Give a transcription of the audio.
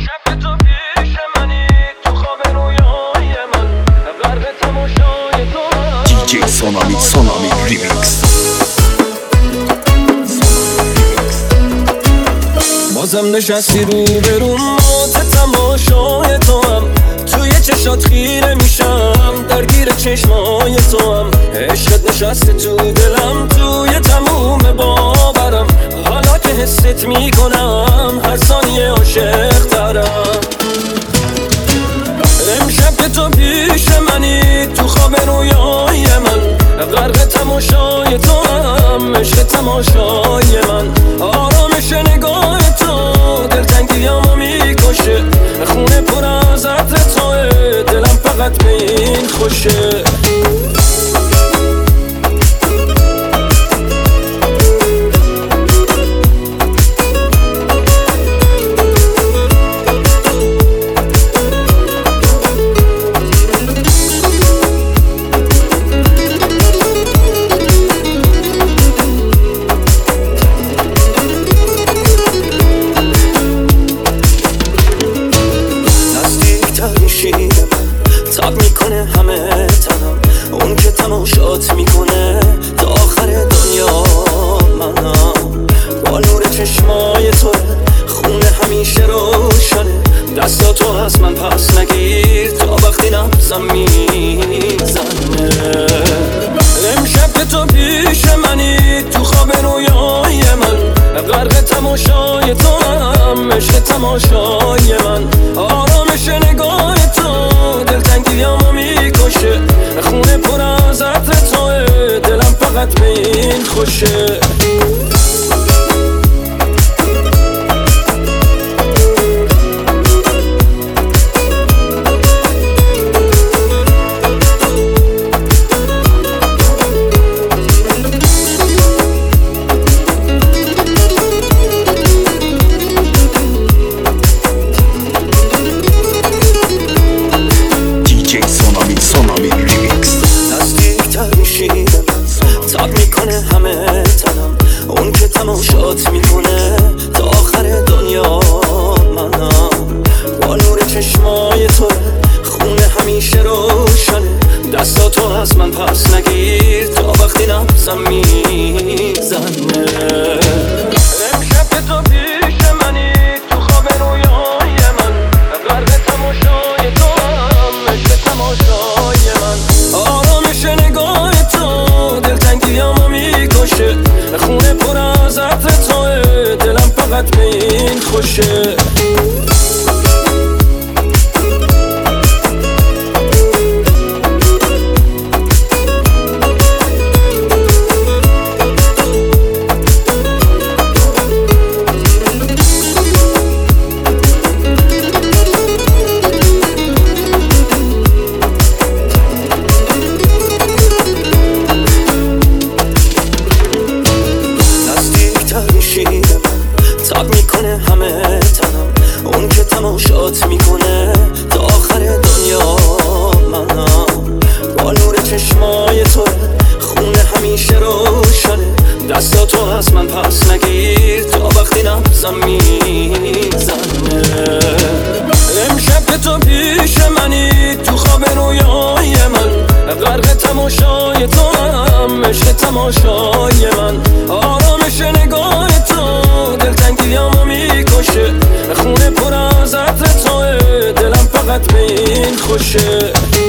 امشب تو پیش منی، تو خواب رویای من، غرق تماشای تو. DJ سونامی ریمیکس. بازم نشستی رو به رو، موت تماشای تو هم، توی چشات خیره میشم، درگیر چشمای تو هم. عشقت نشسته تو دلم، توی تموم باورم، حالا که حست میکنم هر ثانیه عاشق ترم. امشب که تو پیش منی، تو خواب رویای من، غرق تماشای تو هم، عشق تماشای من. آرامش نگاه تو دلتنگیامو میکشه، خونه پر از عطر توه، دلم فقط به این خوشه. تاب میکنه همه تنم، اون که تماشات میکنه تا آخر دنیا. منم با نور چشمای تو، خونه همیشه روشنه، دستاتو از من پس نگیر تا وقتی نبزم میزنه. امشب که تو پیش منی، تو خواب رویای من، غرق تماشای تو هم، عشق تماشای من. آرامش نگاه تو دلتنگیامو میکشه، خونه پر از عطر توه، دلم فقط به این خوشه. تاب میکنه همه تنم، اون که تماشات میکنه تا آخر دنیا. منم با نور چشمای تو، خونه همیشه روشنه، دستاتو از من پس نگیر تا وقتی نبزم میزنه. امشب که تو پیش منی، تو خواب رویای من، غرق تماشای تو هم، عشق تماشای من. آرامش نگاه تو دلتنگیامو میکشه، خونه پر از عطر توه، دلم فقط به این خوشه. تاب میکنه همه تنم، اون که تماشات میکنه تا آخر دنیا. منم با نور چشمای تو، خونه همیشه روشنه، دستاتو از من پس نگیر تا وقتی نبزم میزنه. امشب که تو پیش منی، تو خواب رویای من، غرق تماشای تو هم، عشق تماشای من. آرامش نگاه تو دلتنگیامو میکشه، خونه پر از عطر توه، دلم فقط به این خوشه.